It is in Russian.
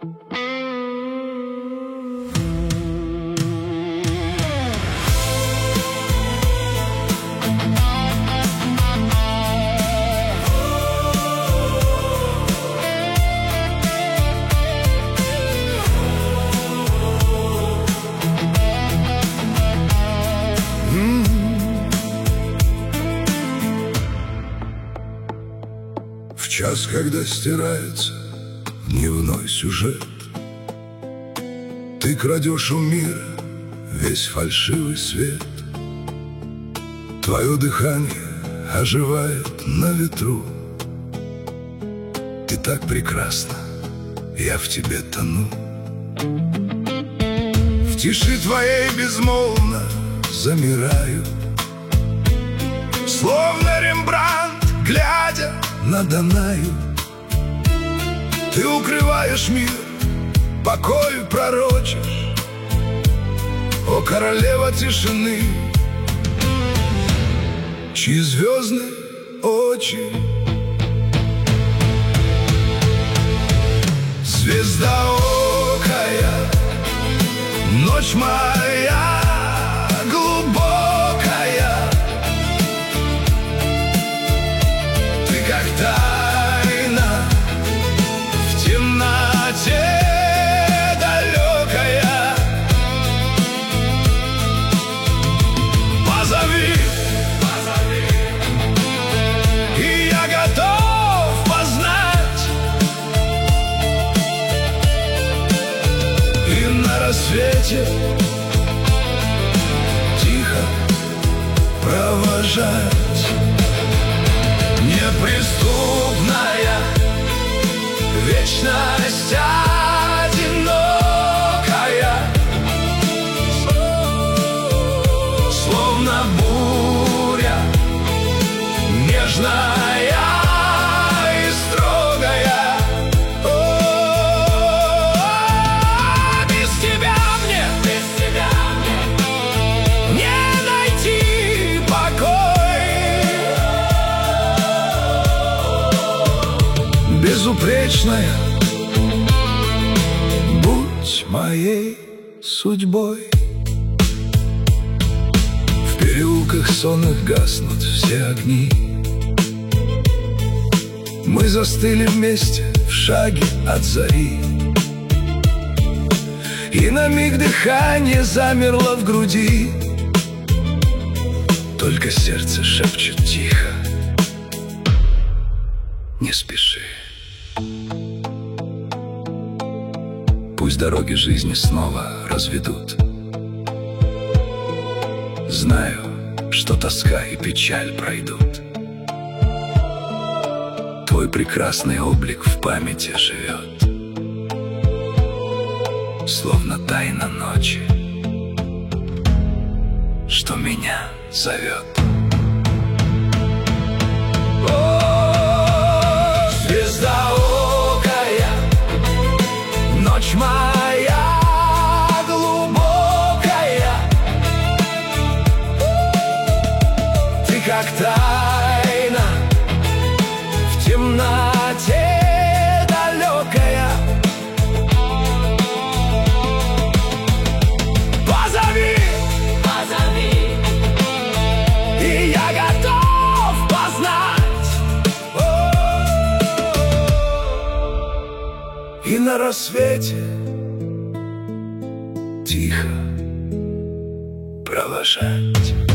В час, когда стирается дневной сюжет, ты крадешь у мира весь фальшивый свет. Твое дыхание оживает на ветру. Ты так прекрасна, я в тебе тону. В тиши твоей безмолвно замираю, словно Рембрандт, глядя на Данаю. Ты укрываешь мир, покой пророчишь, о королева тишины, чьи звездные очи звездоокая, ночь моя глубокая. Ты как тайна в темноте далекая. Позови, и я готов познать. И на рассвете тихо провожать. Неприступная вечность одинокая, словно буря нежная и строгая. Без тебя мне не найти покой. Безупречная, будь моей судьбой. В переулках сонных гаснут все огни. Мы застыли вместе в шаге от зари, и на миг дыхание замерло в груди. Только сердце шепчет тихо: не спеши. Пусть дороги жизни снова разведут. Знаю, что тоска и печаль пройдут. Твой прекрасный облик в памяти живет, словно тайна ночи, что меня зовет. Звездоокая, ночь моя глубокая. Ты как тайна в темноте далекая. Позови, и я готов познать. И на рассвете тихо провожать.